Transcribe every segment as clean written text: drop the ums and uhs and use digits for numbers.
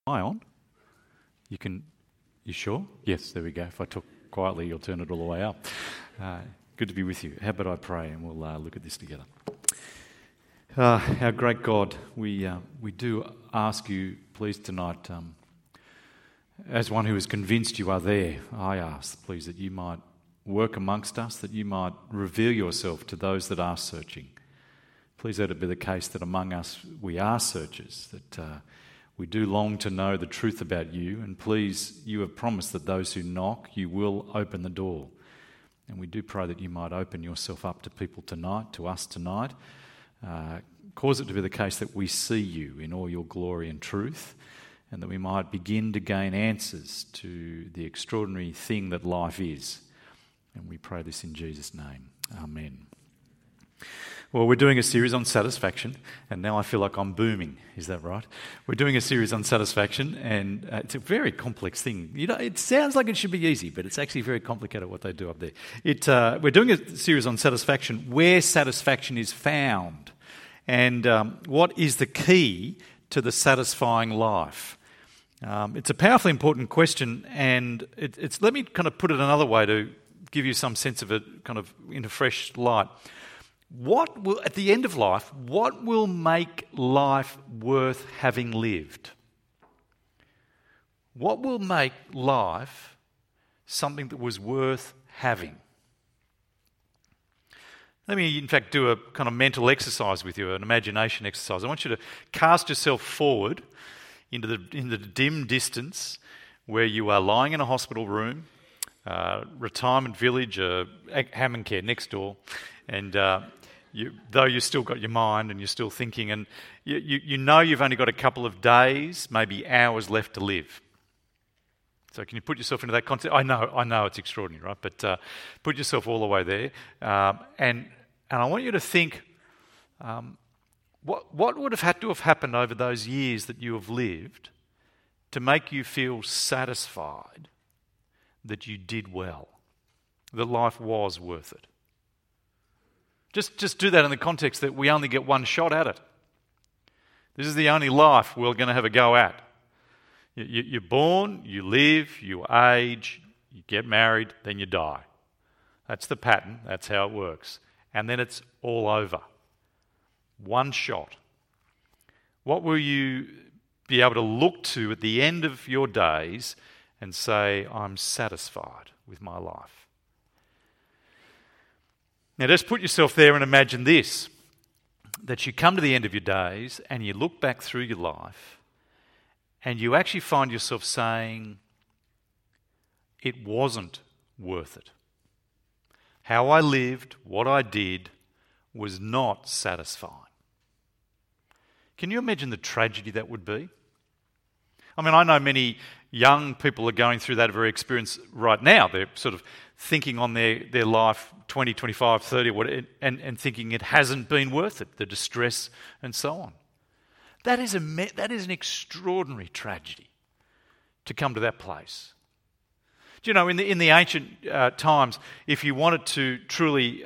I on? You sure? Yes, there we go. If I talk quietly, you'll turn it all the way up. Good to be with you. How about I pray and we'll look at this together. Our great God, we do ask you, please, tonight, as one who is convinced you are there, I ask, please, that you might work amongst us, that you might reveal yourself to those that are searching. Please let it be the case that among us we are searchers, that we do long to know the truth about you, and please, you have promised that those who knock, you will open the door. And we do pray that you might open yourself up to people tonight, to us tonight. Cause it to be the case that we see you in all your glory and truth, and that we might begin to gain answers to the extraordinary thing that life is. And we pray this in Jesus' name. Amen. Well, we're doing a series on satisfaction, and now I feel like I'm booming. Is that right? We're doing a series on satisfaction, and it's a very complex thing. You know, it sounds like it should be easy, but it's actually very complicated what they do up there. We're doing a series on satisfaction, where satisfaction is found, and what is the key to the satisfying life. It's a powerfully important question, and let me kind of put it another way to give you some sense of it kind of in a fresh light. At the end of life, what will make life worth having lived? What will make life something that was worth having? Let me, in fact, do a kind of mental exercise with you, an imagination exercise. I want you to cast yourself forward into the dim distance where you are lying in a hospital room, retirement village, Hammond Care next door, and though you've still got your mind and you're still thinking, and you know you've only got a couple of days, maybe hours left to live. So can you put yourself into that concept? I know it's extraordinary, right? But put yourself all the way there, and I want you to think, what would have had to have happened over those years that you have lived to make you feel satisfied that you did well, that life was worth it? Just do that in the context that we only get one shot at it. This is the only life we're going to have a go at. You're born, you live, you age, you get married, then you die. That's the pattern. That's how it works. And then it's all over. One shot. What will you be able to look to at the end of your days and say, I'm satisfied with my life? Now just put yourself there and imagine this, that you come to the end of your days and you look back through your life and you actually find yourself saying, it wasn't worth it. How I lived, what I did, was not satisfying. Can you imagine the tragedy that would be? I mean, I know many young people are going through that very experience right now. They're sort of thinking on their life 20, 25, 30, and thinking it hasn't been worth it, the distress and so on. That is an extraordinary tragedy to come to that place. Do you know, in the ancient times, if you wanted to truly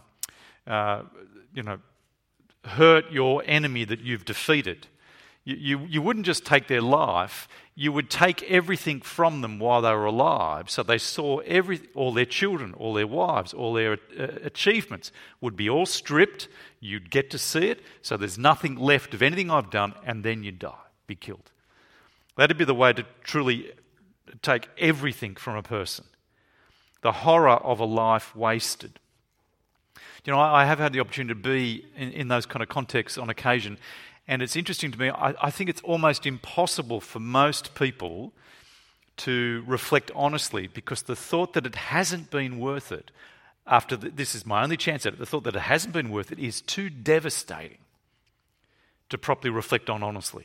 hurt your enemy that you've defeated, you wouldn't just take their life, you would take everything from them while they were alive. So they saw all their children, all their wives, all their achievements would be all stripped. You'd get to see it. So there's nothing left of anything I've done, and then you die, be killed. That'd be the way to truly take everything from a person. The horror of a life wasted. You know, I have had the opportunity to be in those kind of contexts on occasion. And it's interesting to me, I think it's almost impossible for most people to reflect honestly, because the thought that it hasn't been worth it, this is my only chance at it, the thought that it hasn't been worth it is too devastating to properly reflect on honestly.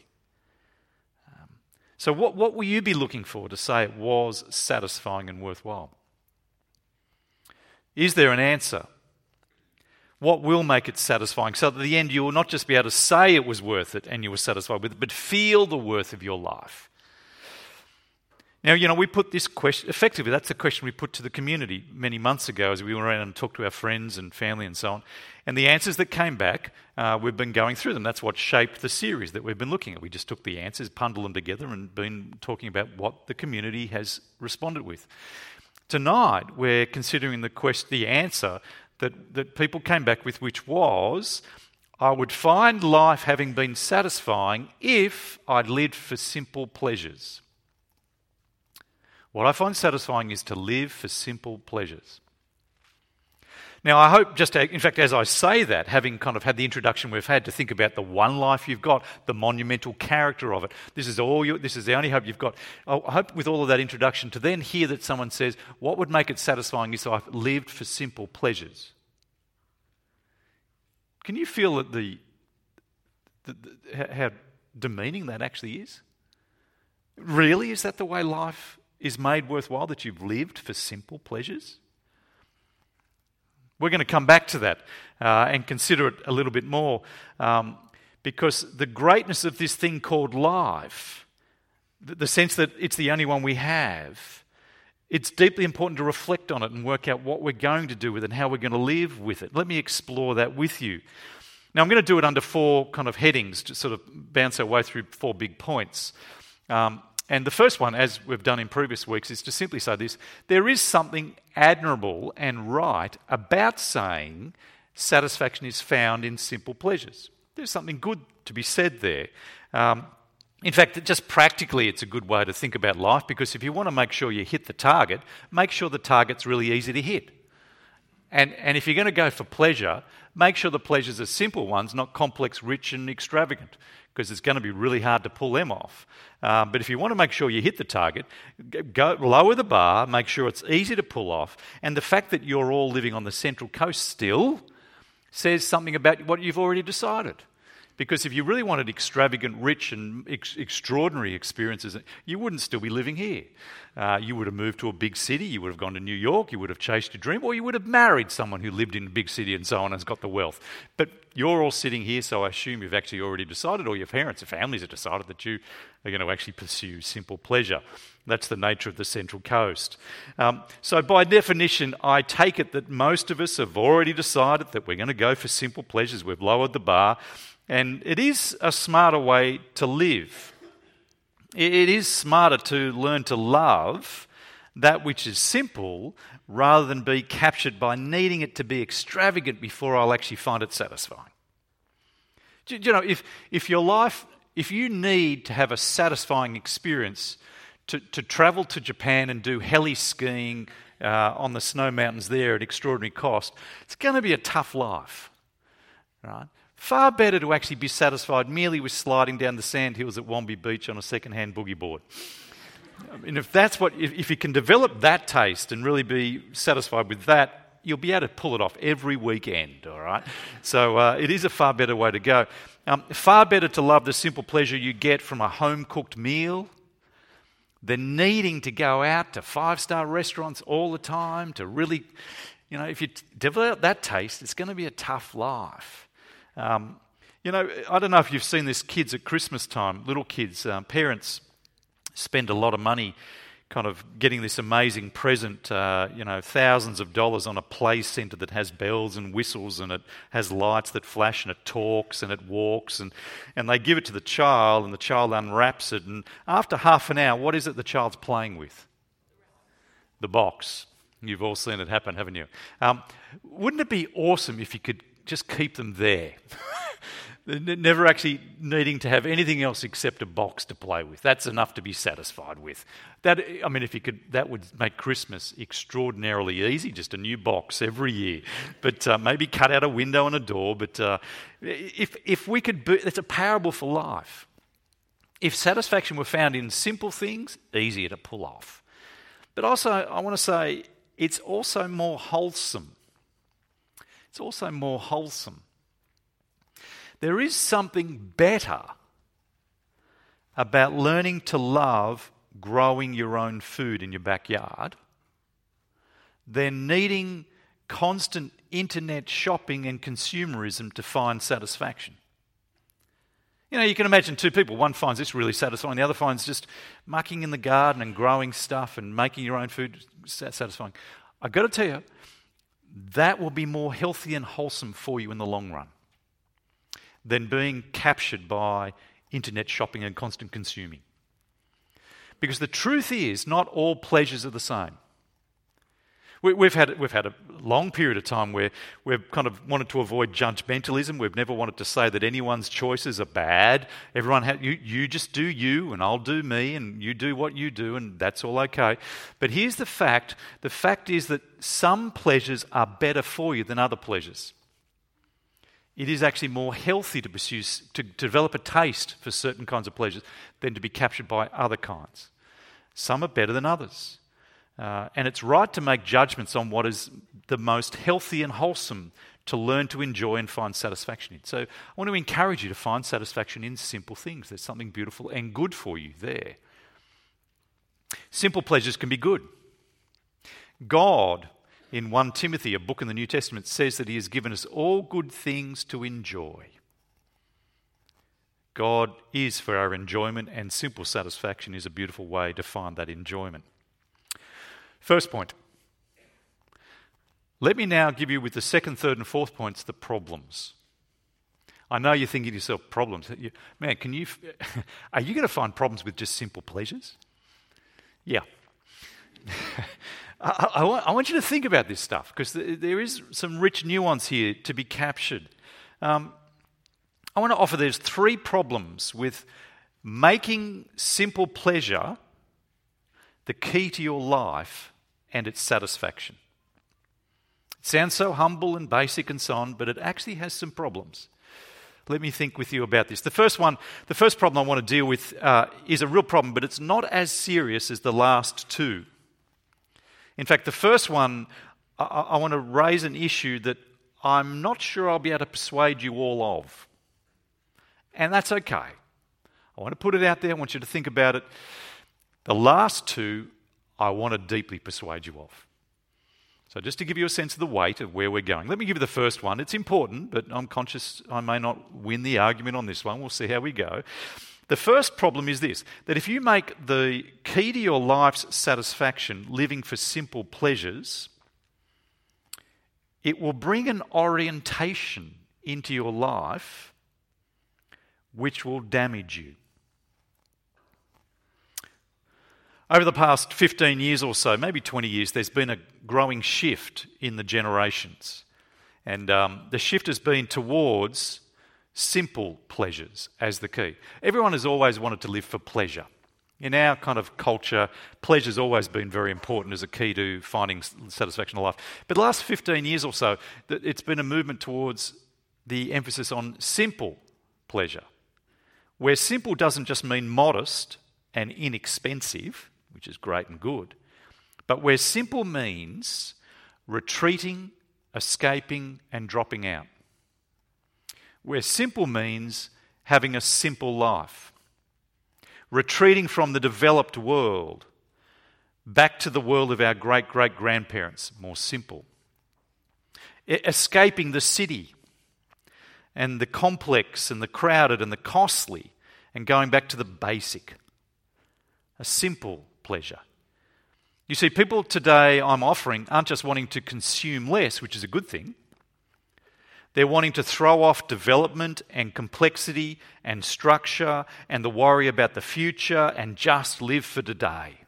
So what will you be looking for to say it was satisfying and worthwhile? Is there an answer? What will make it satisfying? So at the end you will not just be able to say it was worth it and you were satisfied with it, but feel the worth of your life. Now, we put this question, effectively, that's the question we put to the community many months ago as we went around and talked to our friends and family and so on. And the answers that came back, we've been going through them. That's what shaped the series that we've been looking at. We just took the answers, bundled them together, and been talking about what the community has responded with. Tonight, we're considering the answer that people came back with, which was, I would find life having been satisfying if I'd lived for simple pleasures. What I find satisfying is to live for simple pleasures. Now, I hope in fact, as I say that, having kind of had the introduction we've had to think about the one life you've got, the monumental character of it, this is the only hope you've got. I hope with all of that introduction to then hear that someone says, what would make it satisfying is I've lived for simple pleasures. Can you feel that how demeaning that actually is? Really, is that the way life is made worthwhile, that you've lived for simple pleasures? We're going to come back to that and consider it a little bit more because the greatness of this thing called life, the sense that it's the only one we have, it's deeply important to reflect on it and work out what we're going to do with it and how we're going to live with it. Let me explore that with you. Now, I'm going to do it under 4 kind of headings to sort of bounce our way through 4 big points. And the first one, as we've done in previous weeks, is to simply say this: there is something admirable and right about saying satisfaction is found in simple pleasures. There's something good to be said there. In fact, just practically, it's a good way to think about life, because if you want to make sure you hit the target, make sure the target's really easy to hit. And if you're going to go for pleasure, make sure the pleasures are simple ones, not complex, rich and extravagant, because it's going to be really hard to pull them off. But if you want to make sure you hit the target, go lower the bar, make sure it's easy to pull off. And the fact that you're all living on the Central Coast still says something about what you've already decided. Because if you really wanted extravagant, rich and extraordinary experiences, you wouldn't still be living here. You would have moved to a big city, you would have gone to New York, you would have chased your dream, or you would have married someone who lived in a big city and so on and has got the wealth. But you're all sitting here, so I assume you've actually already decided, or your parents or families have decided, that you are going to actually pursue simple pleasure. That's the nature of the Central Coast. So by definition, I take it that most of us have already decided that we're going to go for simple pleasures. We've lowered the bar. And it is a smarter way to live. It is smarter to learn to love that which is simple rather than be captured by needing it to be extravagant before I'll actually find it satisfying. You know, if you need to have a satisfying experience to travel to Japan and do heli skiing on the snow mountains there at extraordinary cost, it's going to be a tough life, right? Far better to actually be satisfied merely with sliding down the sand hills at Wombi Beach on a second-hand boogie board. I mean, if you can develop that taste and really be satisfied with that, you'll be able to pull it off every weekend, all right? So it is a far better way to go. Far better to love the simple pleasure you get from a home-cooked meal than needing to go out to 5-star restaurants all the time to really, if you develop that taste, it's going to be a tough life. I don't know if you've seen this, kids at Christmas time, little kids, parents spend a lot of money kind of getting this amazing present, thousands of dollars on a play centre that has bells and whistles and it has lights that flash and it talks and it walks and they give it to the child and the child unwraps it, and after half an hour, what is it the child's playing with? The box. You've all seen it happen, haven't you? Wouldn't it be awesome if you could just keep them there? Never actually needing to have anything else except a box to play with. That's enough to be satisfied with. That would make Christmas extraordinarily easy, just a new box every year. But maybe cut out a window and a door. But if we could, it's a parable for life. If satisfaction were found in simple things, easier to pull off. But also, I want to say, it's also more wholesome. It's also more wholesome. There is something better about learning to love growing your own food in your backyard than needing constant internet shopping and consumerism to find satisfaction. You know, you can imagine two people. One finds this really satisfying. The other finds just mucking in the garden and growing stuff and making your own food satisfying. I've got to tell you, that will be more healthy and wholesome for you in the long run than being captured by internet shopping and constant consuming. Because the truth is, not all pleasures are the same. We've had a long period of time where we've kind of wanted to avoid judgmentalism. We've never wanted to say that anyone's choices are bad. You just do you, and I'll do me, and you do what you do, and that's all okay. But here's the fact. The fact is that some pleasures are better for you than other pleasures. It is actually more healthy to pursue, to develop a taste for certain kinds of pleasures than to be captured by other kinds. Some are better than others. And it's right to make judgments on what is the most healthy and wholesome to learn to enjoy and find satisfaction in. So I want to encourage you to find satisfaction in simple things. There's something beautiful and good for you there. Simple pleasures can be good. God, in 1 Timothy, a book in the New Testament, says that he has given us all good things to enjoy. God is for our enjoyment, and simple satisfaction is a beautiful way to find that enjoyment. First point. Let me now give you with the second, third and fourth points the problems. I know you're thinking to yourself, problems. Man, are you going to find problems with just simple pleasures? Yeah. I want you to think about this stuff because there is some rich nuance here to be captured. I want to offer there's 3 problems with making simple pleasure the key to your life and its satisfaction. It sounds so humble and basic and so on, but it actually has some problems. Let me think with you about this. The first problem I want to deal with is a real problem, but it's not as serious as the last 2. In fact, the first one, I want to raise an issue that I'm not sure I'll be able to persuade you all of. And that's okay. I want to put it out there. I want you to think about it. The last 2, I want to deeply persuade you of. So just to give you a sense of the weight of where we're going, let me give you the first one. It's important, but I'm conscious I may not win the argument on this one. We'll see how we go. The first problem is this, that if you make the key to your life's satisfaction living for simple pleasures, it will bring an orientation into your life which will damage you. Over the past 15 years or so, maybe 20 years, there's been a growing shift in the generations. And the shift has been towards simple pleasures as the key. Everyone has always wanted to live for pleasure. In our kind of culture, pleasure's always been very important as a key to finding satisfaction in life. But the last 15 years or so, it's been a movement towards the emphasis on simple pleasure, where simple doesn't just mean modest and inexpensive, which is great and good, but where simple means retreating, escaping and dropping out. Where simple means having a simple life. Retreating from the developed world back to the world of our great-great-grandparents, more simple. Escaping the city and the complex and the crowded and the costly and going back to the basic. A simple pleasure. You see, people today I'm offering aren't just wanting to consume less, which is a good thing. They're wanting to throw off development and complexity and structure and the worry about the future and just live for today.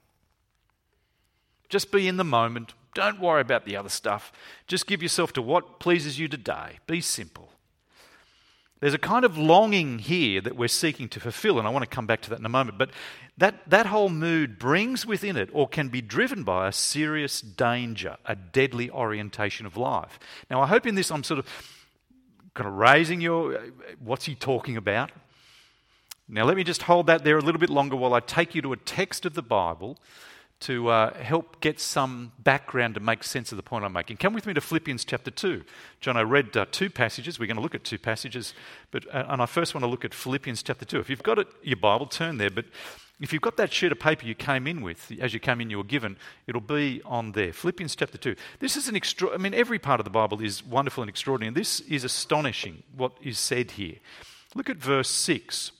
Just be in the moment. Don't worry about the other stuff. Just give yourself to what pleases you today. Be simple. There's a kind of longing here that we're seeking to fulfill, and I want to come back to that in a moment. But that whole mood brings within it, or can be driven by, a serious danger, a deadly orientation of life. Now, I hope in this I'm sort of kind of raising your, what's he talking about? Now, let me just hold that there a little bit longer while I take you to a text of the Bible to help get some background to make sense of the point I'm making. Come with me to Philippians chapter 2. John, I read 2 passages. We're going to look at 2 passages, and I first want to look at Philippians chapter 2. If you've got your Bible, turn there, but if you've got that sheet of paper you came in with, as you came in you were given, it'll be on there. Philippians chapter 2. This is every part of the Bible is wonderful and extraordinary, and this is astonishing, what is said here. Look at verse 6.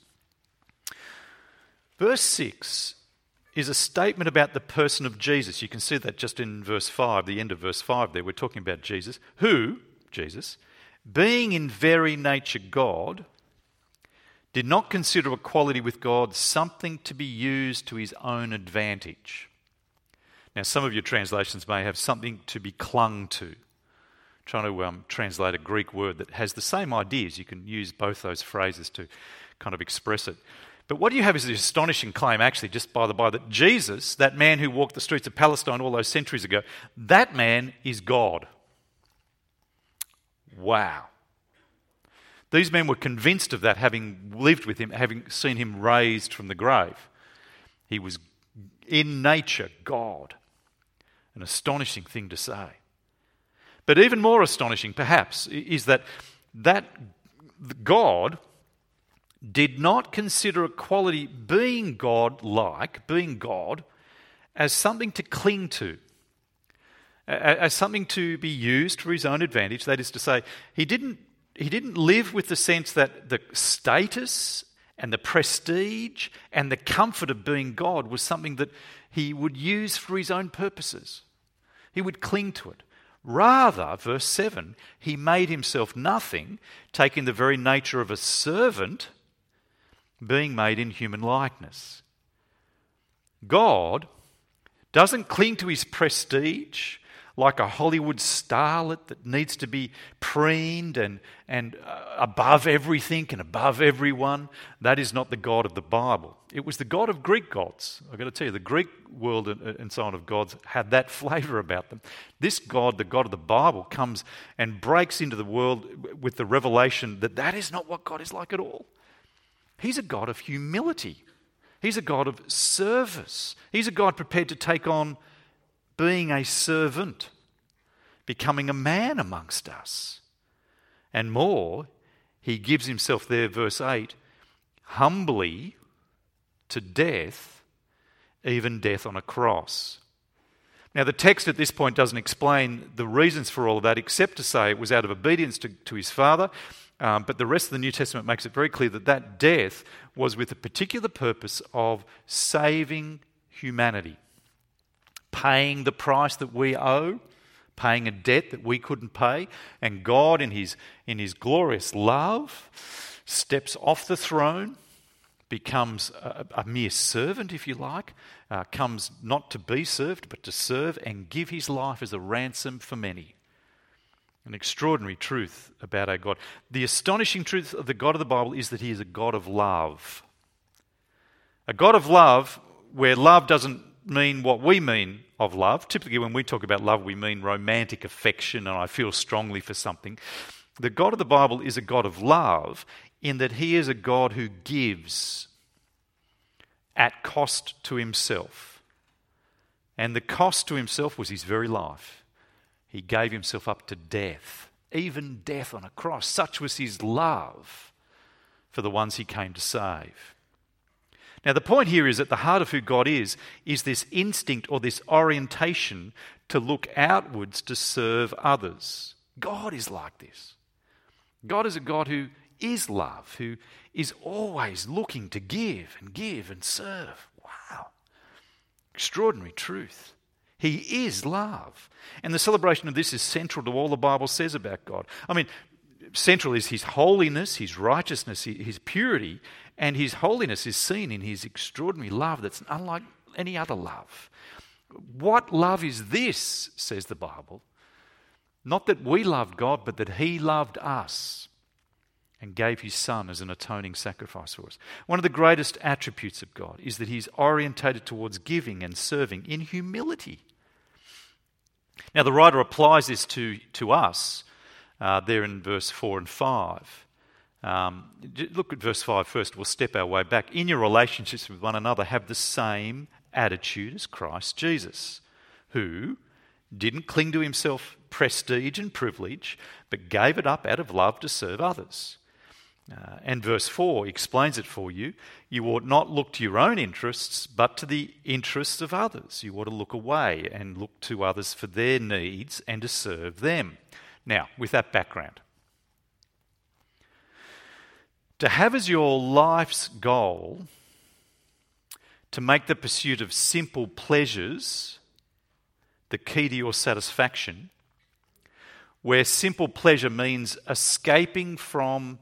Verse 6 is a statement about the person of Jesus. You can see that just in verse 5, the end of verse 5 there. We're talking about Jesus, who, Jesus, being in very nature God, did not consider equality with God something to be used to his own advantage. Now, some of your translations may have something to be clung to. Trying to translate a Greek word that has the same ideas. You can use both those phrases to kind of express it. But what you have is the astonishing claim, actually, just by the by, that Jesus, that man who walked the streets of Palestine all those centuries ago, that man is God. Wow. These men were convinced of that, having lived with him, having seen him raised from the grave. He was in nature God. An astonishing thing to say. But even more astonishing, perhaps, is that God did not consider equality, being God-like, being God, as something to cling to, as something to be used for his own advantage. That is to say, he didn't live with the sense that the status and the prestige and the comfort of being God was something that he would use for his own purposes. He would cling to it. Rather, verse 7, he made himself nothing, taking the very nature of a servant, being made in human likeness. God doesn't cling to his prestige like a Hollywood starlet that needs to be preened and above everything and above everyone. That is not the God of the Bible. It was the God of Greek gods. I've got to tell you, the Greek world and so on of gods had that flavour about them. This God, the God of the Bible, comes and breaks into the world with the revelation that that is not what God is like at all. He's a God of humility. He's a God of service. He's a God prepared to take on being a servant, becoming a man amongst us. And more, he gives himself there, verse 8, humbly to death, even death on a cross. Now, the text at this point doesn't explain the reasons for all of that, except to say it was out of obedience to his Father. But the rest of the New Testament makes it very clear that that death was with a particular purpose of saving humanity, paying the price that we owe, paying a debt that we couldn't pay. And God, in his glorious love, steps off the throne, becomes a mere servant, if you like, comes not to be served, but to serve and give his life as a ransom for many. An extraordinary truth about our God. The astonishing truth of the God of the Bible is that he is a God of love. A God of love where love doesn't mean what we mean of love. Typically when we talk about love, we mean romantic affection and I feel strongly for something. The God of the Bible is a God of love in that he is a God who gives at cost to himself. And the cost to himself was his very life. He gave himself up to death, even death on a cross. Such was his love for the ones he came to save. Now, the point here is at the heart of who God is this instinct or this orientation to look outwards to serve others. God is like this. God is a God who is love, who is always looking to give and serve. Wow. Extraordinary truth. He is love. And the celebration of this is central to all the Bible says about God. I mean, central is his holiness, his righteousness, his purity, and his holiness is seen in his extraordinary love that's unlike any other love. What love is this, says the Bible? Not that we loved God, but that he loved us and gave his Son as an atoning sacrifice for us. One of the greatest attributes of God is that he's orientated towards giving and serving in humility. Now, the writer applies this to us there in verse 4 and 5. Look at verse 5 first. We'll step our way back. In your relationships with one another, have the same attitude as Christ Jesus, who didn't cling to himself prestige and privilege, but gave it up out of love to serve others. And verse 4 explains it for you. You ought not look to your own interests, but to the interests of others. You ought to look away and look to others for their needs and to serve them. Now, with that background, To have as your life's goal to make the pursuit of simple pleasures the key to your satisfaction, where simple pleasure means escaping from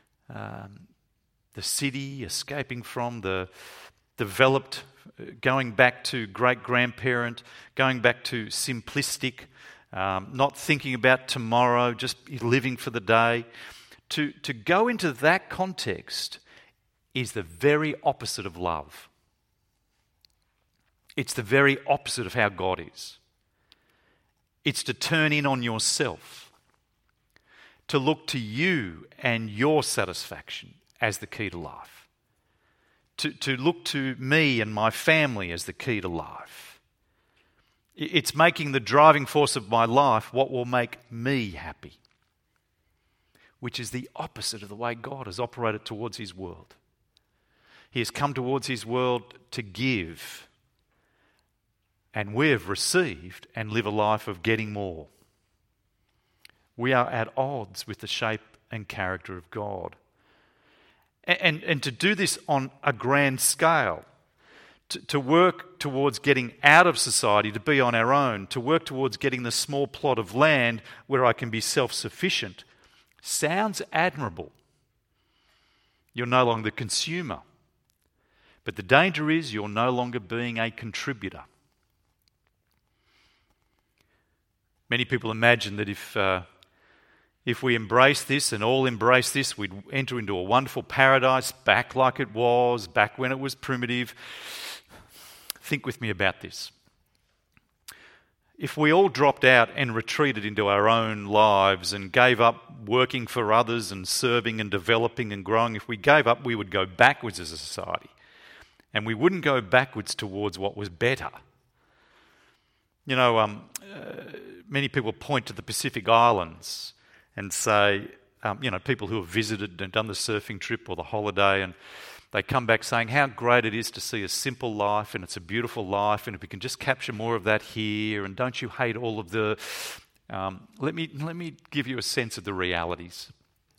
the city, escaping from the developed, going back to great-grandparent, going back to simplistic, not thinking about tomorrow, just living for the day. To go into that context is the very opposite of love. It's the very opposite of how God is. It's to turn in on yourself, to look to you and your satisfaction as the key to life, to look to me and my family as the key to life. It's making the driving force of my life what will make me happy, which is the opposite of the way God has operated towards his world. He has come towards his world to give, and we have received and live a life of getting more. We are at odds with the shape and character of God. And to do this on a grand scale, to work towards getting out of society, to be on our own, to work towards getting the small plot of land where I can be self-sufficient, sounds admirable. You're no longer the consumer. But the danger is you're no longer being a contributor. Many people imagine that if we embrace this and all embrace this, we'd enter into a wonderful paradise back like it was, back when it was primitive. Think with me about this. If we all dropped out and retreated into our own lives and gave up working for others and serving and developing and growing, if we gave up, we would go backwards as a society. And we wouldn't go backwards towards what was better. You know, many people point to the Pacific Islands and say, people who have visited and done the surfing trip or the holiday, and they come back saying how great it is to see a simple life, and it's a beautiful life, and if we can just capture more of that here, and don't you hate all of the... Let me give you a sense of the realities.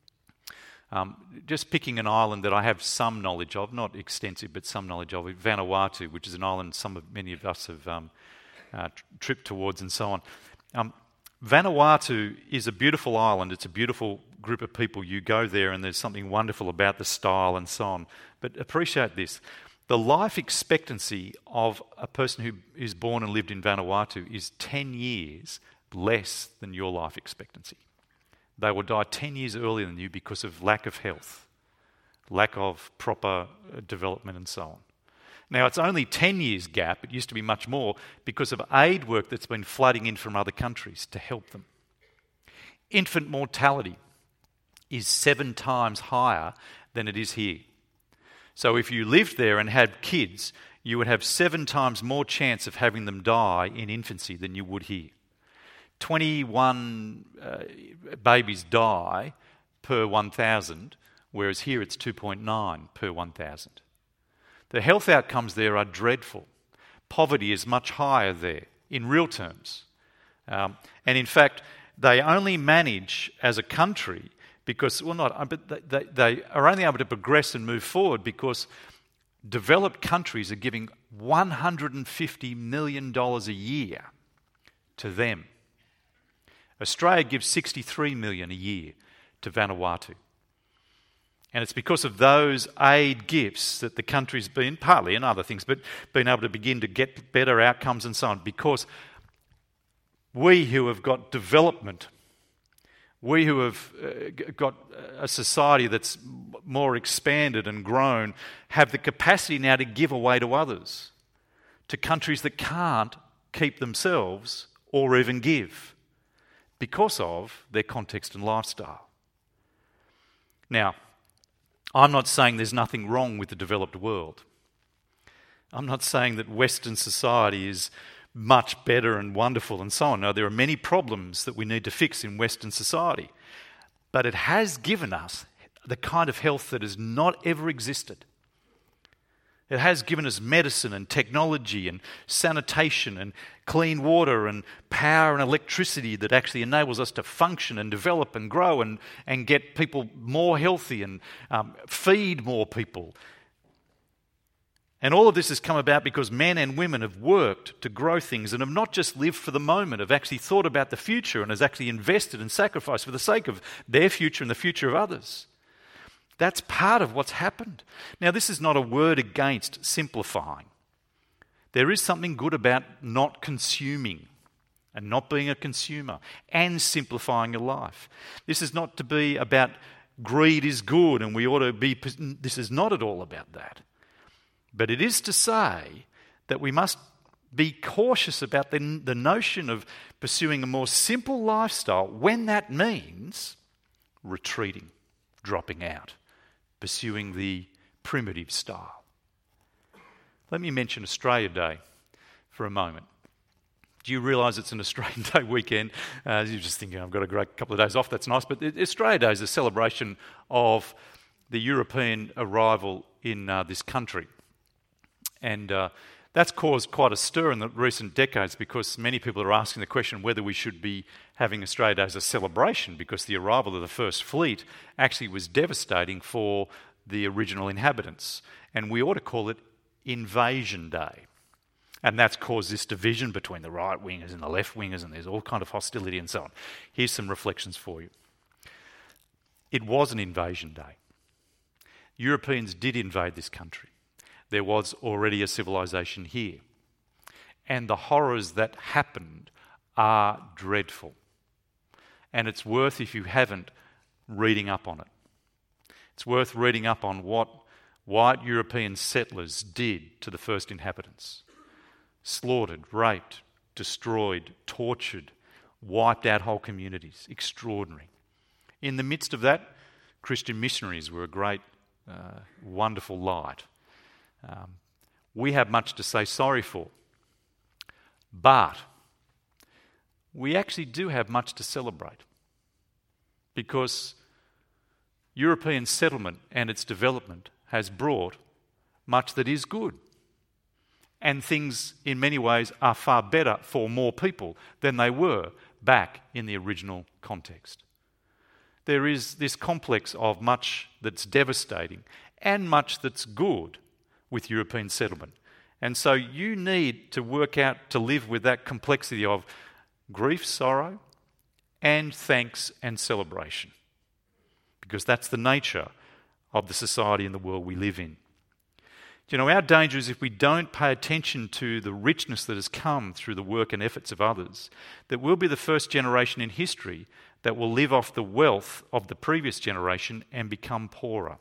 Just picking an island that I have some knowledge of, not extensive, but some knowledge of, Vanuatu, which is an island many of us have tripped towards and so on. Vanuatu is a beautiful island. It's a beautiful group of people. You go there and there's something wonderful about the style and so on. But appreciate this. The life expectancy of a person who is born and lived in Vanuatu is 10 years less than your life expectancy. They will die 10 years earlier than you because of lack of health, lack of proper development and so on. Now, it's only 10 years gap, it used to be much more, because of aid work that's been flooding in from other countries to help them. Infant mortality is 7 times higher than it is here. So if you lived there and had kids, you would have 7 times more chance of having them die in infancy than you would here. 21 babies die per 1,000, whereas here it's 2.9 per 1,000. The health outcomes there are dreadful. Poverty is much higher there, in real terms. And in fact, they only manage as a country because, but they are only able to progress and move forward because developed countries are giving $150 million a year to them. Australia gives $63 million a year to Vanuatu. And it's because of those aid gifts that the country's been, partly and other things, but been able to begin to get better outcomes and so on. Because we who have got development, we who have got a society that's more expanded and grown, have the capacity now to give away to others, to countries that can't keep themselves or even give, because of their context and lifestyle. Now, I'm not saying there's nothing wrong with the developed world. I'm not saying that Western society is much better and wonderful and so on. No, there are many problems that we need to fix in Western society. But it has given us the kind of health that has not ever existed. It has given us medicine and technology and sanitation and clean water and power and electricity that actually enables us to function and develop and grow and get people more healthy and feed more people. And all of this has come about because men and women have worked to grow things and have not just lived for the moment, have actually thought about the future and has actually invested and sacrificed for the sake of their future and the future of others. That's part of what's happened. Now, this is not a word against simplifying. There is something good about not consuming and not being a consumer and simplifying your life. This is not to be about greed is good and we ought to be... This is not at all about that. But it is to say that we must be cautious about the notion of pursuing a more simple lifestyle when that means retreating, dropping out, pursuing the primitive style. Let me mention Australia Day for a moment. Do you realise it's an Australian Day weekend? You're just thinking, I've got a great couple of days off, that's nice. But Australia Day is a celebration of the European arrival in this country. And that's caused quite a stir in the recent decades because many people are asking the question whether we should be having Australia Day as a celebration because the arrival of the First Fleet actually was devastating for the original inhabitants. And we ought to call it Invasion Day. And that's caused this division between the right wingers and the left wingers, and there's all kind of hostility and so on. Here's some reflections for you. It was an invasion day. Europeans did invade this country. There was already a civilization here. And the horrors that happened are dreadful. And it's worth, if you haven't, reading up on it. It's worth reading up on what white European settlers did to the first inhabitants. Slaughtered, raped, destroyed, tortured, wiped out whole communities. Extraordinary. In the midst of that, Christian missionaries were a great, wonderful light. We have much to say sorry for, but we actually do have much to celebrate because European settlement and its development has brought much that is good, and things in many ways are far better for more people than they were back in the original context. There is this complex of much that's devastating and much that's good with European settlement. And so you need to work out to live with that complexity of grief, sorrow, and thanks and celebration. Because that's the nature of the society and the world we live in. You know, our danger is if we don't pay attention to the richness that has come through the work and efforts of others, that we'll be the first generation in history that will live off the wealth of the previous generation and become poorer.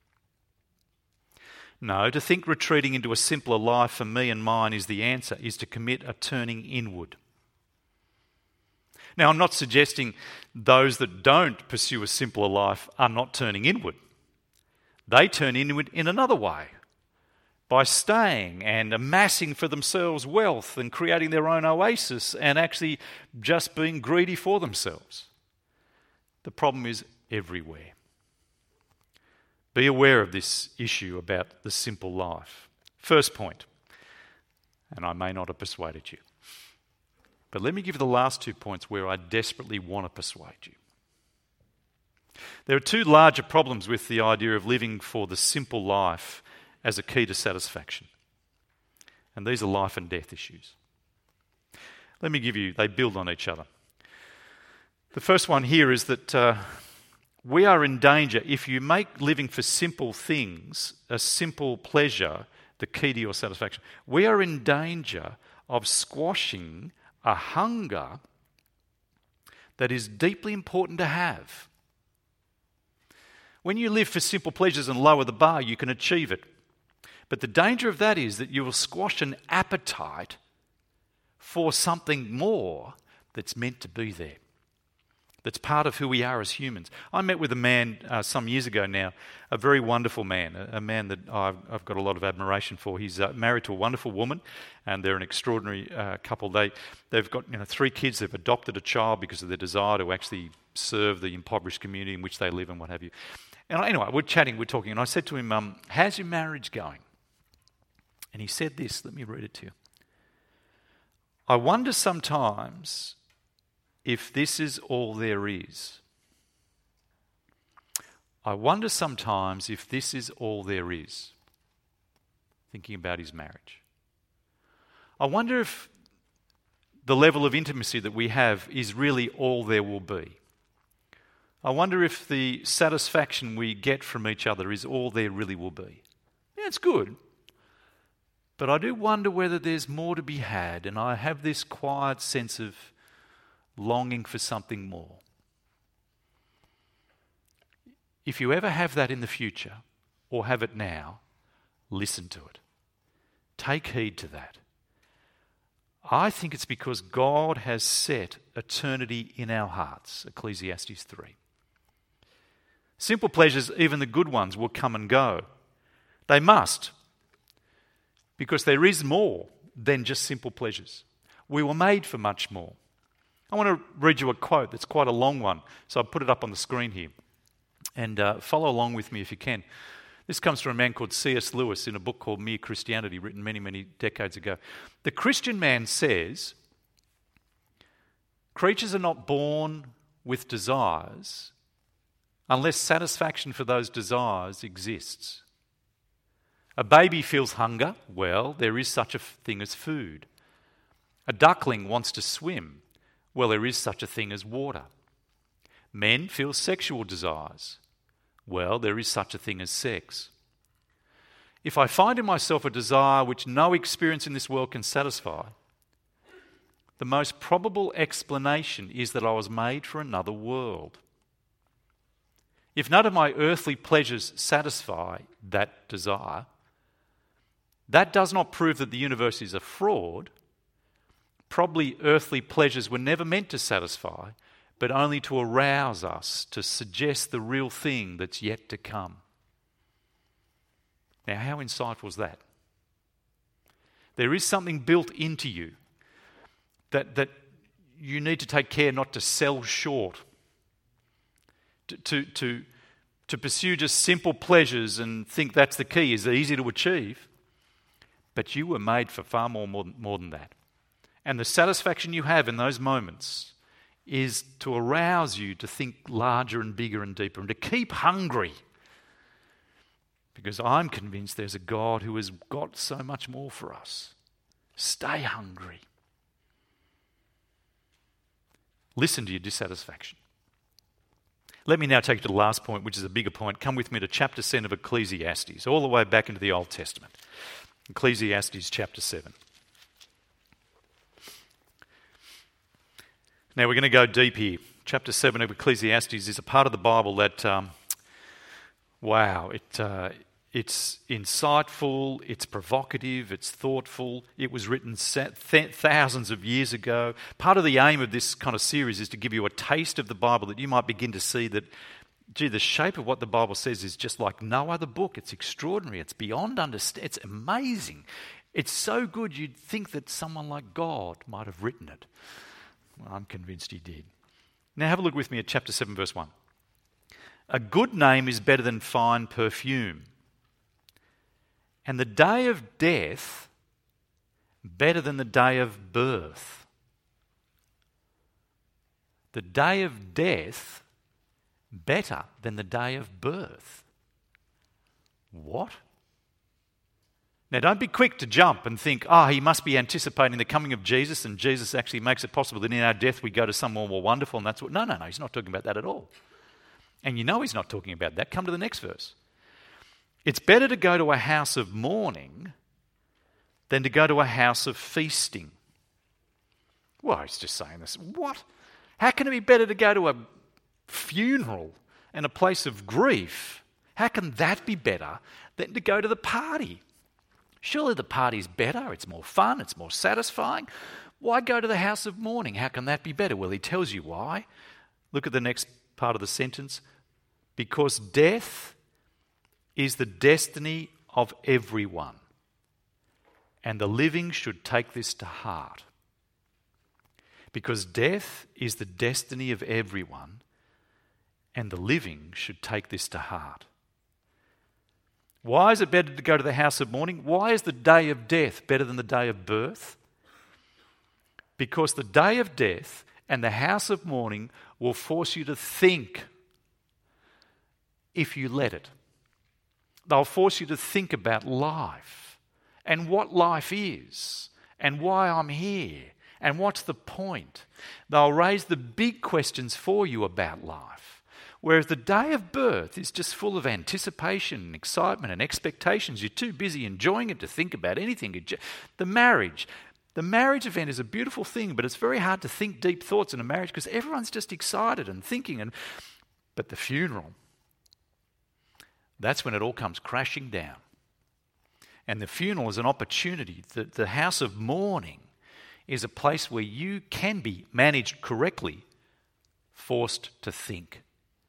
No, to think retreating into a simpler life for me and mine is the answer, is to commit a turning inward. Now, I'm not suggesting those that don't pursue a simpler life are not turning inward. They turn inward in another way, by staying and amassing for themselves wealth and creating their own oasis and actually just being greedy for themselves. The problem is everywhere. Be aware of this issue about the simple life. First point, and I may not have persuaded you, but let me give you the last 2 points where I desperately want to persuade you. There are two larger problems with the idea of living for the simple life as a key to satisfaction. And these are life and death issues. Let me give you, they build on each other. The first one here is that we are in danger if you make living for simple things, a simple pleasure, the key to your satisfaction. We are in danger of squashing a hunger that is deeply important to have. When you live for simple pleasures and lower the bar, you can achieve it. But the danger of that is that you will squash an appetite for something more that's meant to be there, that's part of who we are as humans. I met with a man some years ago now, a very wonderful man, a man that I've got a lot of admiration for. He's married to a wonderful woman, and they're an extraordinary couple. They've got 3 kids. They've adopted a child because of their desire to actually serve the impoverished community in which they live and what have you. And anyway, we're chatting, we're talking, and I said to him, how's your marriage going? And he said this, let me read it to you. I wonder sometimes if this is all there is. I wonder sometimes if this is all there is. Thinking about his marriage. I wonder if the level of intimacy that we have is really all there will be. I wonder if the satisfaction we get from each other is all there really will be. Yeah, it's good. But I do wonder whether there's more to be had, and I have this quiet sense of longing for something more. If you ever have that in the future, or have it now, listen to it. Take heed to that. I think it's because God has set eternity in our hearts, Ecclesiastes 3. Simple pleasures, even the good ones, will come and go. They must, because there is more than just simple pleasures. We were made for much more. I want to read you a quote that's quite a long one, so I'll put it up on the screen here. And follow along with me if you can. This comes from a man called C.S. Lewis in a book called Mere Christianity, written many, many decades ago. The Christian man says, creatures are not born with desires unless satisfaction for those desires exists. A baby feels hunger. Well, there is such a thing as food. A duckling wants to swim. Well, there is such a thing as water. Men feel sexual desires. Well, there is such a thing as sex. If I find in myself a desire which no experience in this world can satisfy, the most probable explanation is that I was made for another world. If none of my earthly pleasures satisfy that desire, that does not prove that the universe is a fraud. Probably earthly pleasures were never meant to satisfy, but only to arouse us, to suggest the real thing that's yet to come. Now, how insightful is that? There is something built into you that you need to take care not to sell short. To pursue just simple pleasures and think that's the key is easy to achieve, but you were made for far more than that. And the satisfaction you have in those moments is to arouse you to think larger and bigger and deeper and to keep hungry. Because I'm convinced there's a God who has got so much more for us. Stay hungry. Listen to your dissatisfaction. Let me now take you to the last point, which is a bigger point. Come with me to chapter 7 of Ecclesiastes, all the way back into the Old Testament. Ecclesiastes chapter 7. Now we're going to go deep here. Chapter 7 of Ecclesiastes is a part of the Bible that, it's insightful, it's provocative, it's thoughtful. It was written thousands of years ago. Part of the aim of this kind of series is to give you a taste of the Bible, that you might begin to see that, the shape of what the Bible says is just like no other book. It's extraordinary. It's beyond understanding. It's amazing. It's so good you'd think that someone like God might have written it. Well, I'm convinced he did. Now have a look with me at chapter 7, verse 1. A good name is better than fine perfume, and the day of death better than the day of birth. The day of death better than the day of birth. What? Now don't be quick to jump and think, he must be anticipating the coming of Jesus, and Jesus actually makes it possible that in our death we go to somewhere more wonderful, and that's what... No, he's not talking about that at all. And you know he's not talking about that. Come to the next verse. It's better to go to a house of mourning than to go to a house of feasting. Well, he's just saying this. What? How can it be better to go to a funeral and a place of grief? How can that be better than to go to the party? Surely the party's better, it's more fun, it's more satisfying. Why go to the house of mourning? How can that be better? Well, he tells you why. Look at the next part of the sentence. Because death is the destiny of everyone, and the living should take this to heart. Because death is the destiny of everyone, and the living should take this to heart. Why is it better to go to the house of mourning? Why is the day of death better than the day of birth? Because the day of death and the house of mourning will force you to think if you let it. They'll force you to think about life and what life is and why I'm here and what's the point. They'll raise the big questions for you about life. Whereas the day of birth is just full of anticipation and excitement and expectations. You're too busy enjoying it to think about anything. The marriage event is a beautiful thing, but it's very hard to think deep thoughts in a marriage because everyone's just excited and thinking. But the funeral, that's when it all comes crashing down. And the funeral is an opportunity. The house of mourning is a place where you can be managed correctly, forced to think.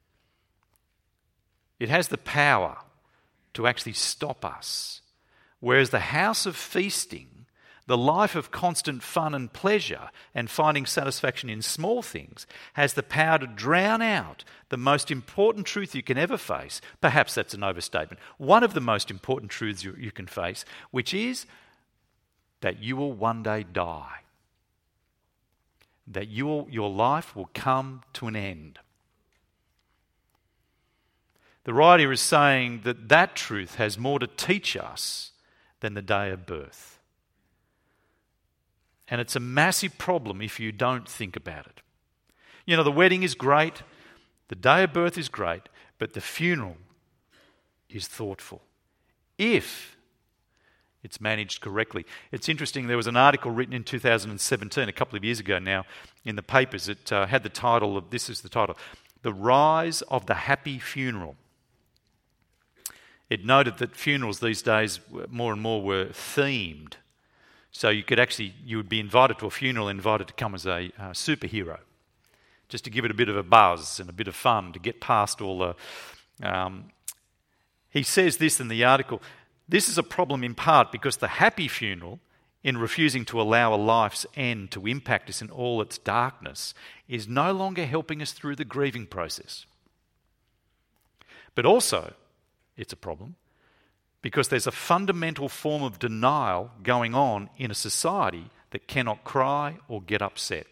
It has the power to actually stop us. Whereas the house of feasting, the life of constant fun and pleasure and finding satisfaction in small things, has the power to drown out the most important truth you can ever face. Perhaps that's an overstatement. One of the most important truths you can face, which is that you will one day die. That your life will come to an end. The writer is saying that truth has more to teach us than the day of birth. And it's a massive problem if you don't think about it. You know, the wedding is great, the day of birth is great, but the funeral is thoughtful. If it's managed correctly. It's interesting, there was an article written in 2017, a couple of years ago now, in the papers. It had the title of, this is the title, The Rise of the Happy Funeral. It noted that funerals these days more and more were themed. So you would be invited to a funeral, invited to come as a superhero, just to give it a bit of a buzz and a bit of fun, to get past all the... He says this in the article, this is a problem in part because the happy funeral, in refusing to allow a life's end to impact us in all its darkness, is no longer helping us through the grieving process. But also, it's a problem because there's a fundamental form of denial going on in a society that cannot cry or get upset.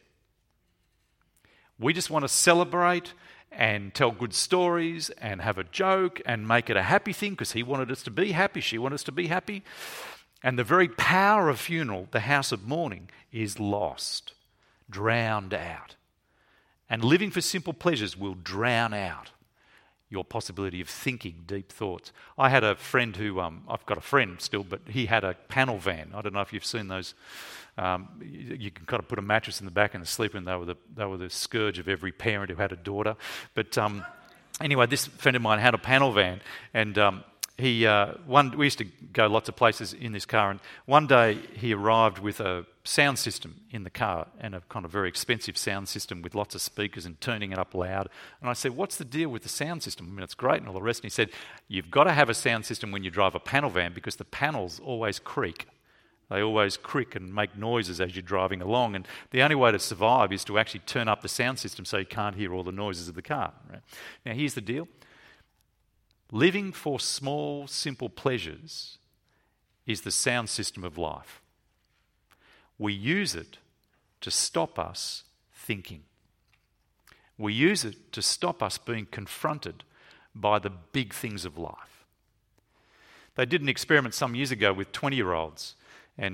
We just want to celebrate and tell good stories and have a joke and make it a happy thing because he wanted us to be happy, she wanted us to be happy. And the very power of funeral, the house of mourning, is lost, drowned out. And living for simple pleasures will drown out your possibility of thinking deep thoughts. I had a friend who, I've got a friend still, but he had a panel van. I don't know if you've seen those. You can kind of put a mattress in the back and sleep in. They were the scourge of every parent who had a daughter. But anyway, this friend of mine had a panel van, and we used to go lots of places in this car, and one day he arrived with a sound system in the car, and a kind of very expensive sound system with lots of speakers and turning it up loud. And I said, what's the deal with the sound system? I mean, it's great and all the rest. And he said, you've got to have a sound system when you drive a panel van because the panels always creak. They always creak and make noises as you're driving along, and the only way to survive is to actually turn up the sound system so you can't hear all the noises of the car. Right? Now, here's the deal. Living for small, simple pleasures is the sound system of life. We use it to stop us thinking. We use it to stop us being confronted by the big things of life. They did an experiment some years ago with 20-year-olds, and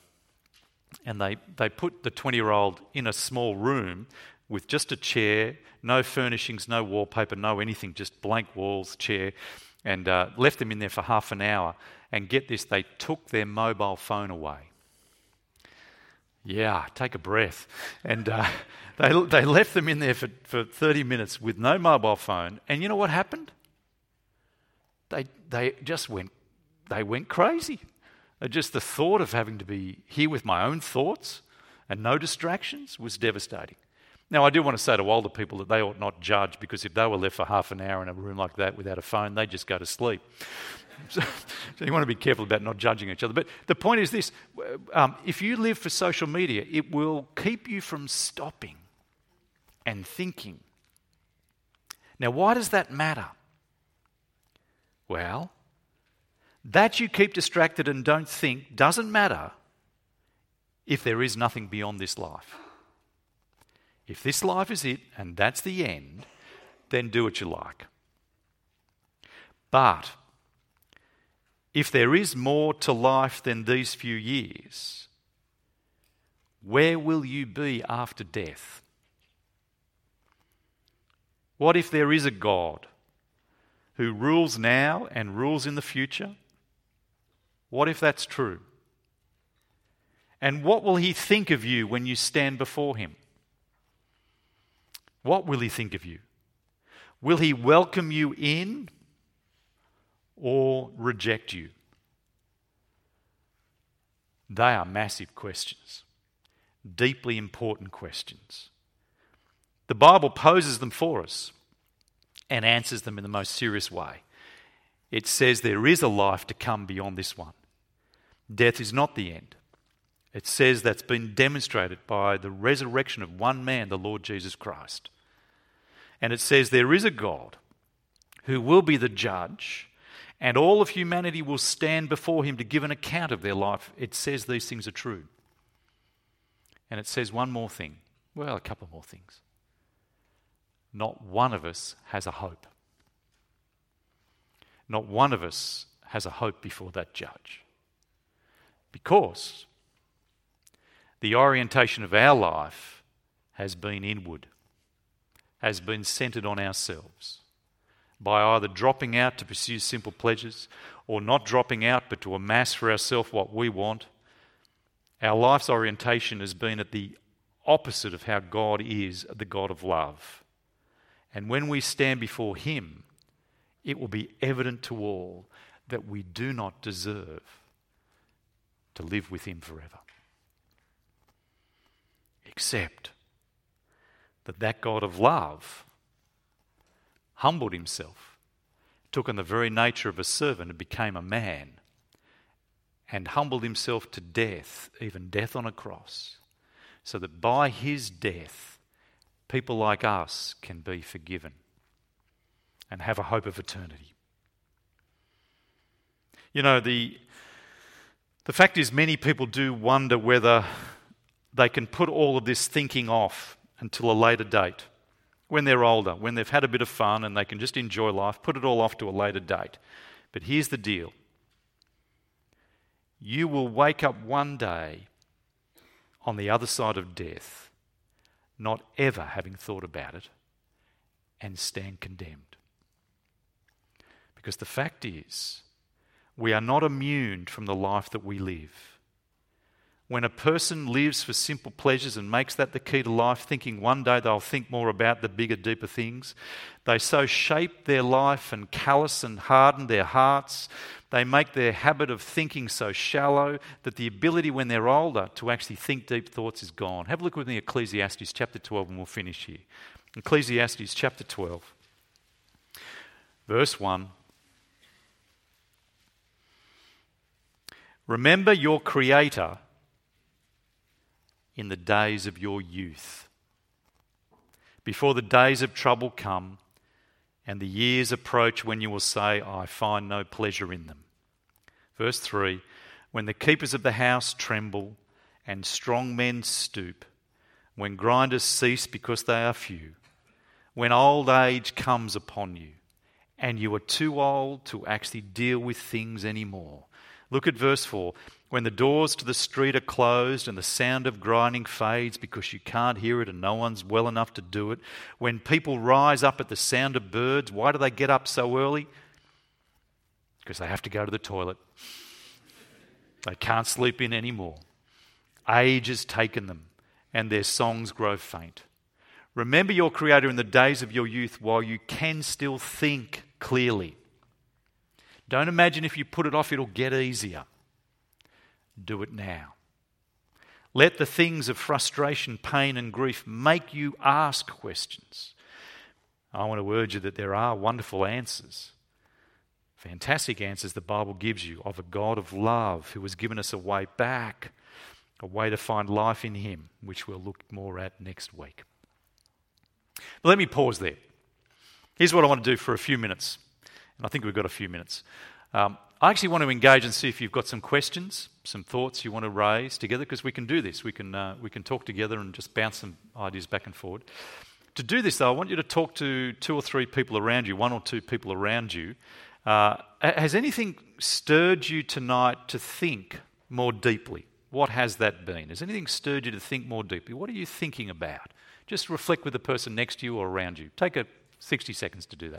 they put the 20-year-old in a small room with just a chair, no furnishings, no wallpaper, no anything, just blank walls, chair, and left them in there for half an hour. And get this, they took their mobile phone away. Yeah, take a breath. And they left them in there for 30 minutes with no mobile phone. And you know what happened? They went crazy. Just the thought of having to be here with my own thoughts and no distractions was devastating. Now, I do want to say to older people that they ought not judge, because if they were left for half an hour in a room like that without a phone, they'd just go to sleep. So you want to be careful about not judging each other. But the point is this, if you live for social media, it will keep you from stopping and thinking. Now, why does that matter? Well, That you keep distracted and don't think doesn't matter if there is nothing beyond this life. If this life is it and that's the end, then do what you like. But if there is more to life than these few years, where will you be after death? What if there is a God who rules now and rules in the future? What if that's true? And what will he think of you when you stand before him? What will he think of you? Will he welcome you in or reject you? They are massive questions, deeply important questions. The Bible poses them for us and answers them in the most serious way. It says there is a life to come beyond this one. Death is not the end. It says that's been demonstrated by the resurrection of one man, the Lord Jesus Christ. And it says there is a God who will be the judge, and all of humanity will stand before him to give an account of their life. It says these things are true. And it says one more thing. Well, a couple more things. Not one of us has a hope. Not one of us has a hope before that judge. Because the orientation of our life has been inward, has been centred on ourselves, by either dropping out to pursue simple pleasures or not dropping out but to amass for ourselves what we want. Our life's orientation has been at the opposite of how God is, the God of love. And when we stand before him, it will be evident to all that we do not deserve to live with him forever. Except that God of love humbled himself, took on the very nature of a servant and became a man, and humbled himself to death, even death on a cross, so that by his death, people like us can be forgiven and have a hope of eternity. You know, the fact is many people do wonder whether they can put all of this thinking off until a later date. When they're older, when they've had a bit of fun and they can just enjoy life, put it all off to a later date. But here's the deal. You will wake up one day on the other side of death, not ever having thought about it, and stand condemned. Because the fact is, we are not immune from the life that we live. When a person lives for simple pleasures and makes that the key to life, thinking one day they'll think more about the bigger, deeper things, they so shape their life and callous and harden their hearts. They make their habit of thinking so shallow that the ability when they're older to actually think deep thoughts is gone. Have a look with me at Ecclesiastes chapter 12 and we'll finish here. Ecclesiastes chapter 12, verse 1. Remember your Creator in the days of your youth, before the days of trouble come and the years approach when you will say, I find no pleasure in them. Verse 3, when the keepers of the house tremble and strong men stoop, when grinders cease because they are few, when old age comes upon you and you are too old to actually deal with things anymore. Look at verse 4. When the doors to the street are closed and the sound of grinding fades because you can't hear it and no one's well enough to do it. When people rise up at the sound of birds, why do they get up so early? Because they have to go to the toilet. They can't sleep in anymore. Age has taken them and their songs grow faint. Remember your Creator in the days of your youth while you can still think clearly. Don't imagine if you put it off it'll get easier. Do it now. Let the things of frustration, pain and grief make you ask questions. I want to urge you that there are wonderful answers, fantastic answers the Bible gives you of a God of love who has given us a way back, a way to find life in him, which we'll look more at next week. But let me pause there. Here's what I want to do for a few minutes, and I think we've got a few minutes. I actually want to engage and see if you've got some questions, some thoughts you want to raise together, because we can do this. We can talk together and just bounce some ideas back and forward. To do this, though, I want you to talk to 2 or 3 people around you, 1 or 2 people around you. Has anything stirred you tonight to think more deeply? What has that been? Has anything stirred you to think more deeply? What are you thinking about? Just reflect with the person next to you or around you. Take 60 seconds to do that.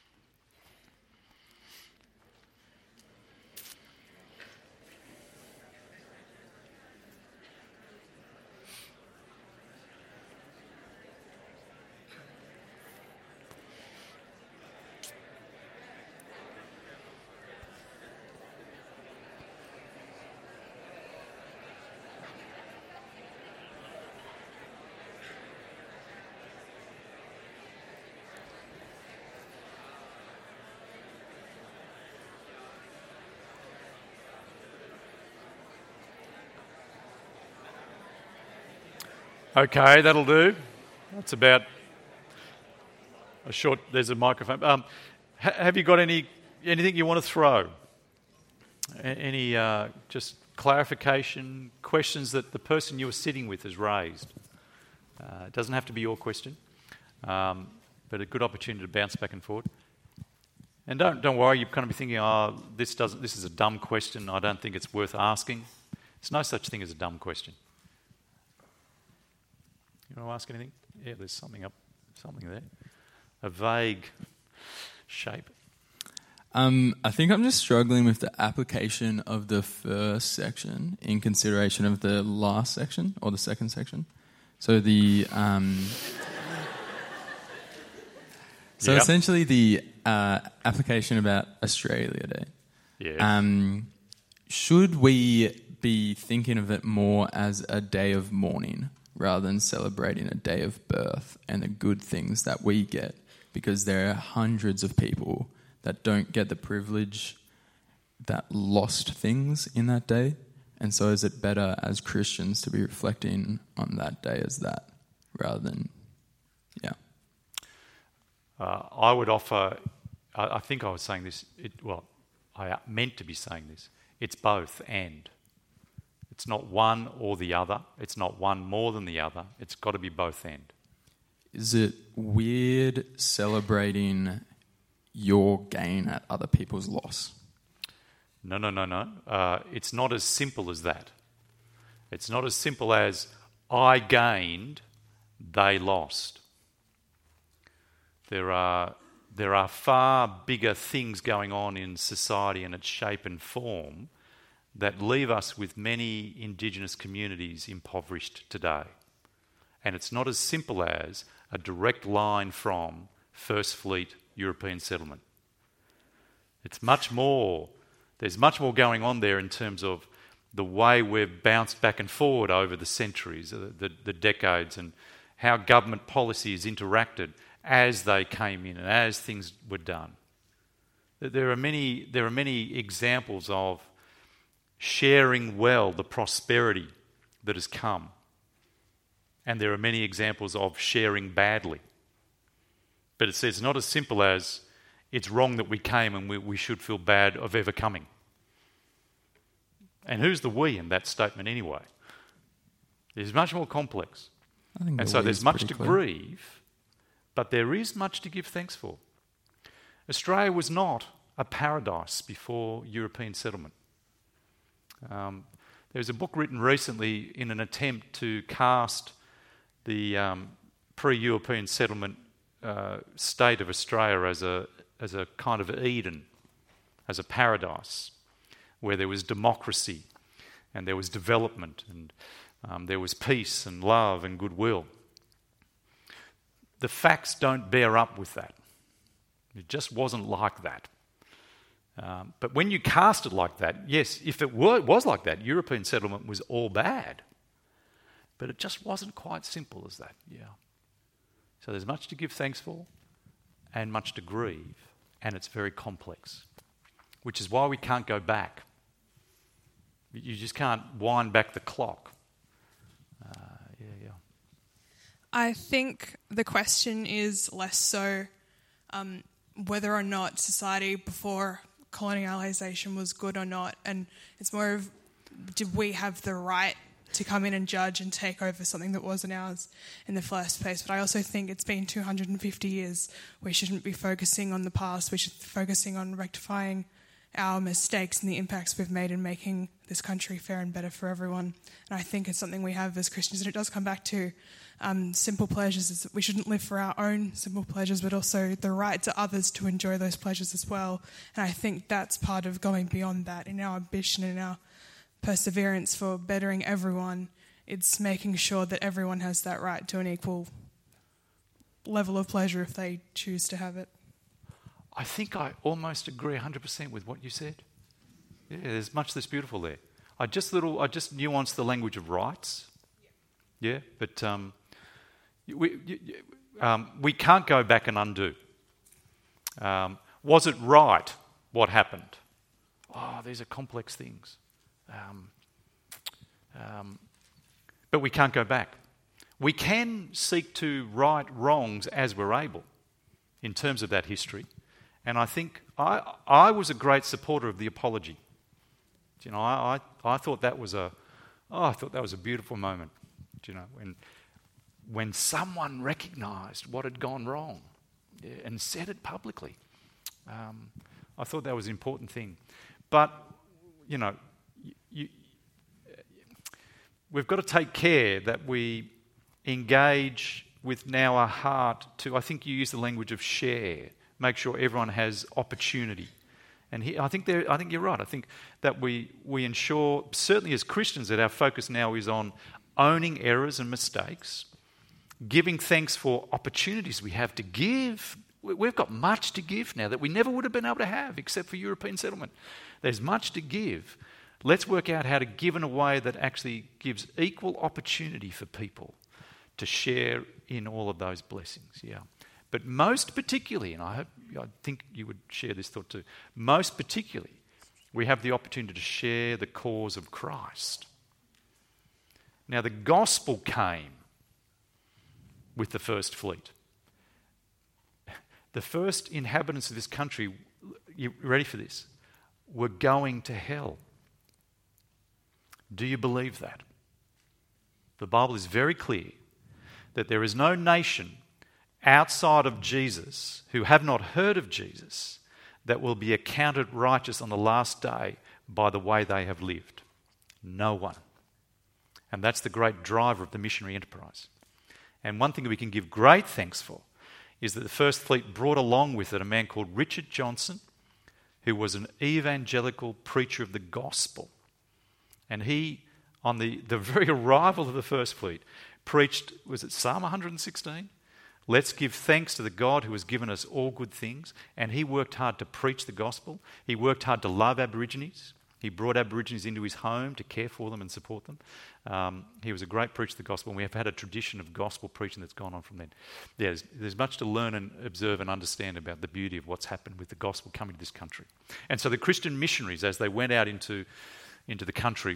Okay, that'll do. That's about a short... There's a microphone. Have you got anything you want to throw? Any just clarification, questions that the person you were sitting with has raised? It doesn't have to be your question, but a good opportunity to bounce back and forward. And don't worry, you're kind of be thinking, this is a dumb question, I don't think it's worth asking. There's no such thing as a dumb question. You want to ask anything? Yeah, there's something there. A vague shape. I think I'm just struggling with the application of the first section in consideration of the last section or the second section. So essentially the application about Australia Day. Yeah. Should we be thinking of it more as a day of mourning rather than celebrating a day of birth and the good things that we get? Because there are hundreds of people that don't get the privilege that lost things in that day. And so is it better as Christians to be reflecting on that day as that rather than, yeah. I would offer, I think I was saying this, I meant to be saying this. It's both and. It's not one or the other. It's not one more than the other. It's got to be both and. Is it weird celebrating your gain at other people's loss? No. It's not as simple as that. It's not as simple as I gained, they lost. There are far bigger things going on in society and its shape and form that leave us with many Indigenous communities impoverished today. And it's not as simple as a direct line from First Fleet European settlement. It's much more. There's much more going on there in terms of the way we've bounced back and forward over the centuries, the decades, and how government policies interacted as they came in and as things were done. There are many examples of sharing well the prosperity that has come. And there are many examples of sharing badly. But it says not as simple as it's wrong that we came and we should feel bad of ever coming. And who's the we in that statement anyway? It's much more complex. And so there's much to grieve, but there is much to give thanks for. Australia was not a paradise before European settlement. There was a book written recently in an attempt to cast the pre-European settlement state of Australia as a kind of Eden, as a paradise, where there was democracy and there was development and there was peace and love and goodwill. The facts don't bear up with that. It just wasn't like that. But when you cast it like that, yes, if it was like that, European settlement was all bad. But it just wasn't quite simple as that, yeah. So there's much to give thanks for and much to grieve, and it's very complex, which is why we can't go back. You just can't wind back the clock. Yeah. I think the question is less so whether or not society before colonialisation was good or not, and it's more of, did we have the right to come in and judge and take over something that wasn't ours in the first place? But I also think it's been 250 years. We shouldn't be focusing on the past. We should be focusing on rectifying our mistakes and the impacts we've made in making this country fair and better for everyone. And I think it's something we have as Christians, and it does come back to simple pleasures. Is that we shouldn't live for our own simple pleasures, but also the right to others to enjoy those pleasures as well. And I think that's part of going beyond that in our ambition and our perseverance for bettering everyone. It's making sure that everyone has that right to an equal level of pleasure if they choose to have it. I think I almost agree 100% with what you said. Yeah, there's much that's beautiful there. I just nuanced the language of rights. Yeah, but we can't go back and undo. Was it right what happened? Oh, these are complex things. But we can't go back. We can seek to right wrongs as we're able in terms of that history. And I think I was a great supporter of the apology. You know, I thought that was a beautiful moment. You know, when someone recognised what had gone wrong, yeah, and said it publicly. I thought that was an important thing. But you know, we've got to take care that we engage with now our heart to, I think you use the language of share, make sure everyone has opportunity. And I think you're right. I think that we ensure, certainly as Christians, that our focus now is on owning errors and mistakes, giving thanks for opportunities we have to give. We've got much to give now that we never would have been able to have except for European settlement. There's much to give. Let's work out how to give in a way that actually gives equal opportunity for people to share in all of those blessings. Yeah. But most particularly, and I think you would share this thought too, most particularly, we have the opportunity to share the cause of Christ. Now, the gospel came with the first fleet. The first inhabitants of this country, you ready for this, were going to hell. Do you believe that? The Bible is very clear that there is no nation outside of Jesus who have not heard of Jesus that will be accounted righteous on the last day by the way they have lived. No one. And that's the great driver of the missionary enterprise. And one thing we can give great thanks for is that the first fleet brought along with it a man called Richard Johnson, who was an evangelical preacher of the gospel. And he, on the very arrival of the first fleet, preached, was it Psalm 116? Let's give thanks to the God who has given us all good things. And he worked hard to preach the gospel. He worked hard to love Aborigines. He brought Aborigines into his home to care for them and support them. He was a great preacher of the gospel, and we have had a tradition of gospel preaching that's gone on from then. Yeah, there's much to learn and observe and understand about the beauty of what's happened with the gospel coming to this country. And so the Christian missionaries, as they went out into the country,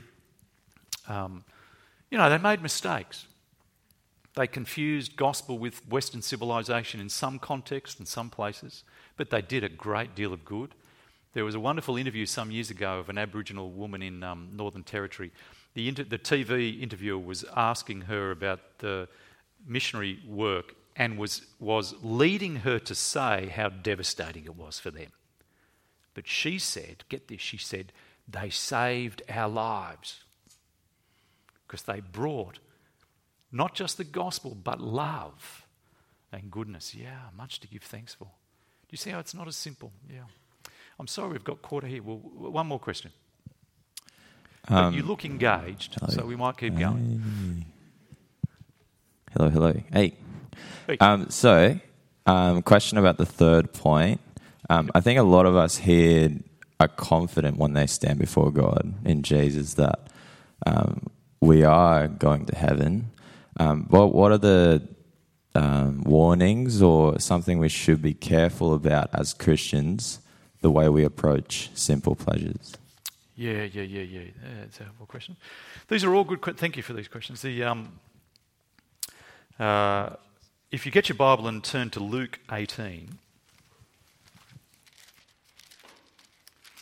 they made mistakes. They confused gospel with Western civilization in some contexts and some places, but they did a great deal of good. There was a wonderful interview some years ago of an Aboriginal woman in Northern Territory. The TV interviewer was asking her about the missionary work and was leading her to say how devastating it was for them. But she said, get this, she said, they saved our lives because they brought not just the gospel, but love and goodness. Yeah, much to give thanks for. Do you see how it's not as simple? Yeah. I'm sorry we've got quarter here. Well, one more question. But you look engaged, hello. So we might keep going. Hello. Hey. Question about the third point. I think a lot of us here are confident when they stand before God in Jesus that we are going to heaven. What are the warnings or something we should be careful about as Christians, the way we approach simple pleasures? Yeah. That's a helpful question. These are all good. Thank you for these questions. If you get your Bible and turn to Luke 18.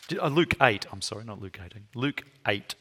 Luke 8, I'm sorry, not Luke 18. Luke 8.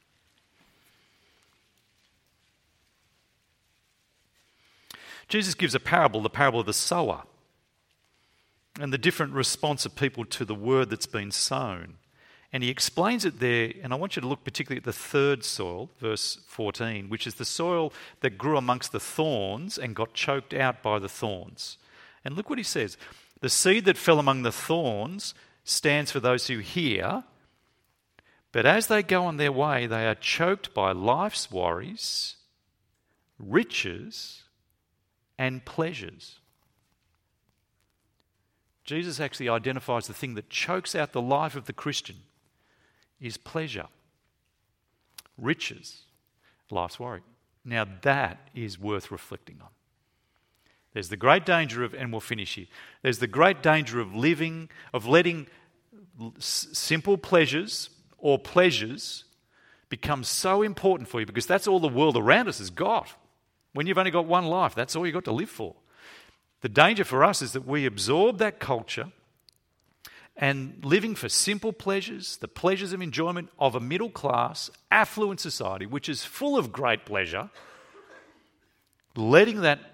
Jesus gives a parable, the parable of the sower, and the different response of people to the word that's been sown. And he explains it there, and I want you to look particularly at the third soil, verse 14, which is the soil that grew amongst the thorns and got choked out by the thorns. And look what he says. The seed that fell among the thorns stands for those who hear, but as they go on their way, they are choked by life's worries, riches, and pleasures. Jesus actually identifies the thing that chokes out the life of the Christian is pleasure, riches, life's worry. Now that is worth reflecting on. There's the great danger of, and we'll finish here, there's the great danger of letting simple pleasures or pleasures become so important for you because that's all the world around us has got. When you've only got one life, that's all you've got to live for. The danger for us is that we absorb that culture and living for simple pleasures, the pleasures of enjoyment of a middle class, affluent society, which is full of great pleasure, letting that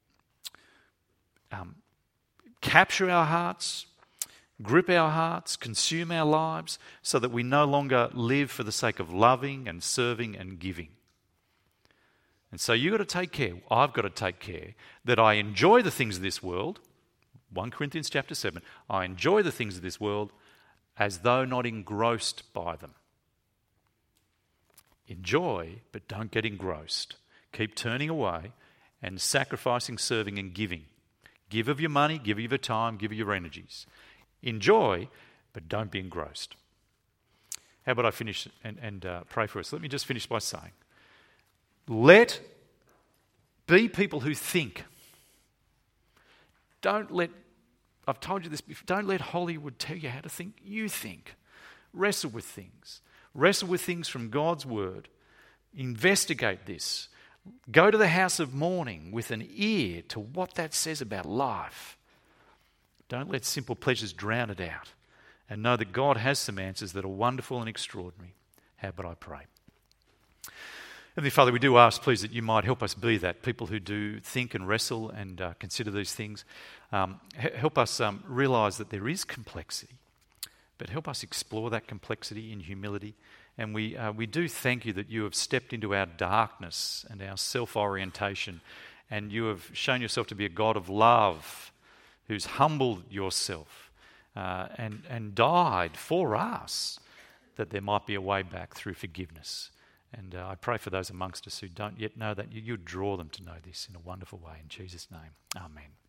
capture our hearts, grip our hearts, consume our lives, so that we no longer live for the sake of loving and serving and giving. And so you've got to take care, I've got to take care, that I enjoy the things of this world. 1 Corinthians chapter 7, I enjoy the things of this world as though not engrossed by them. Enjoy, but don't get engrossed. Keep turning away and sacrificing, serving and giving. Give of your money, give of your time, give of your energies. Enjoy, but don't be engrossed. How about I finish and pray for us? Let me just finish by saying, be people who think. I've told you this before, don't let Hollywood tell you how to think. You think. Wrestle with things. Wrestle with things from God's word. Investigate this. Go to the house of mourning with an ear to what that says about life. Don't let simple pleasures drown it out. And know that God has some answers that are wonderful and extraordinary. How about I pray? Heavenly Father, we do ask, please, that you might help us be that, people who do think and wrestle and consider these things. Help us realise that there is complexity, but help us explore that complexity in humility. And we do thank you that you have stepped into our darkness and our self-orientation, and you have shown yourself to be a God of love who's humbled yourself and died for us that there might be a way back through forgiveness. And I pray for those amongst us who don't yet know that, you draw them to know this in a wonderful way. In Jesus' name, amen.